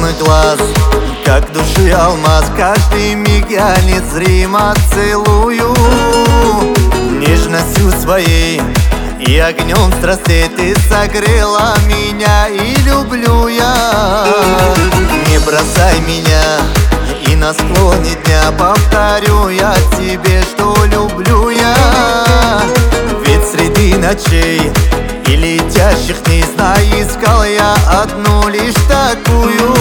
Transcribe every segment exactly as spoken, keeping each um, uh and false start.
черных глаз, как души алмаз. Каждый миг я незримо целую нежностью своей и огнем страстей. Ты согрела меня, и люблю я. Не бросай меня, и на склоне дня повторю я тебе, что люблю я. Ведь среди ночей и летящих дней, знай, искал я одну лишь такую.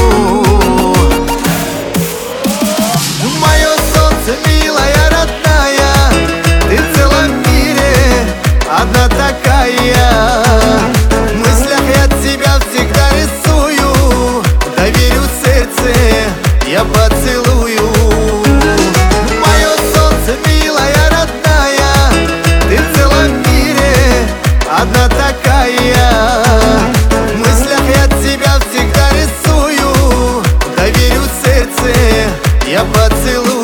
Мое солнце, милая, родная, ты в целом мире одна такая. В мыслях я тебя всегда рисую, доверю сердце, я поцелую. Мое солнце, милая, родная, ты в целом мире одна такая. В мыслях я тебя всегда рисую, доверю сердце, я поцелую.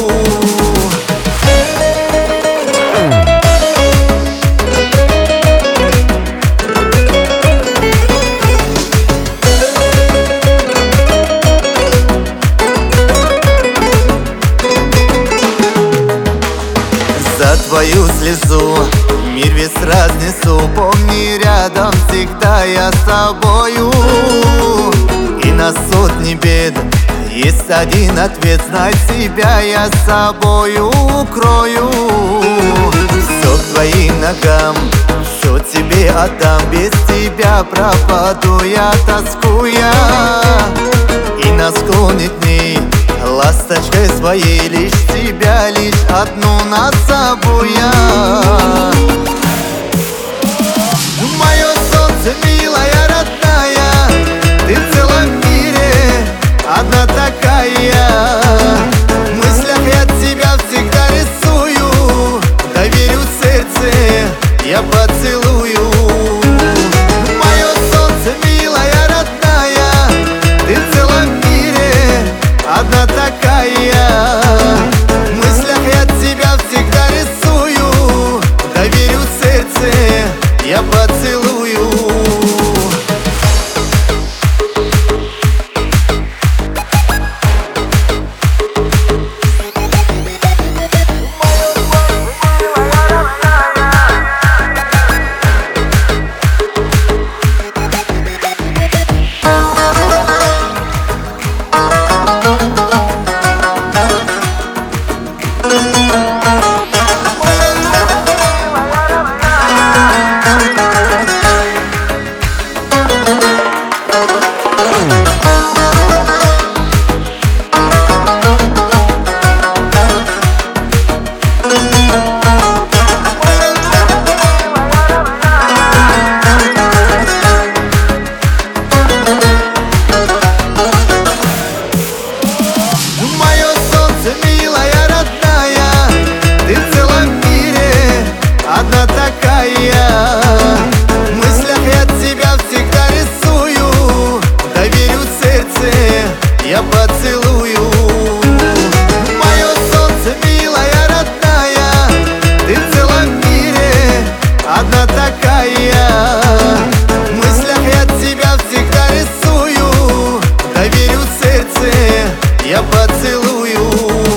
За твою слезу мир весь разнесу. Помни, рядом всегда я с тобою. И на сотни бед есть один ответ. Знай, себя я с собою укрою. Все к твоим ногам, все тебе отдам. Без тебя пропаду я, тоскуя. И на склоне дней ласточкой своей лишь тебя, лишь одну над собой я. Мое солнце, милая, родная, ты в целом мире одна такая. В мыслях я тебя всегда рисую, доверю сердце, я поцелую. Мое солнце, милая, родная, ты в целом мире одна такая. В мыслях я тебя всегда рисую, доверю сердце, я поцелую. В мыслях я тебя всегда рисую, доверю сердце, я поцелую. Мое солнце, милая, родная, ты в целом мире одна такая. В мыслях я тебя всегда рисую, доверю сердце, я поцелую.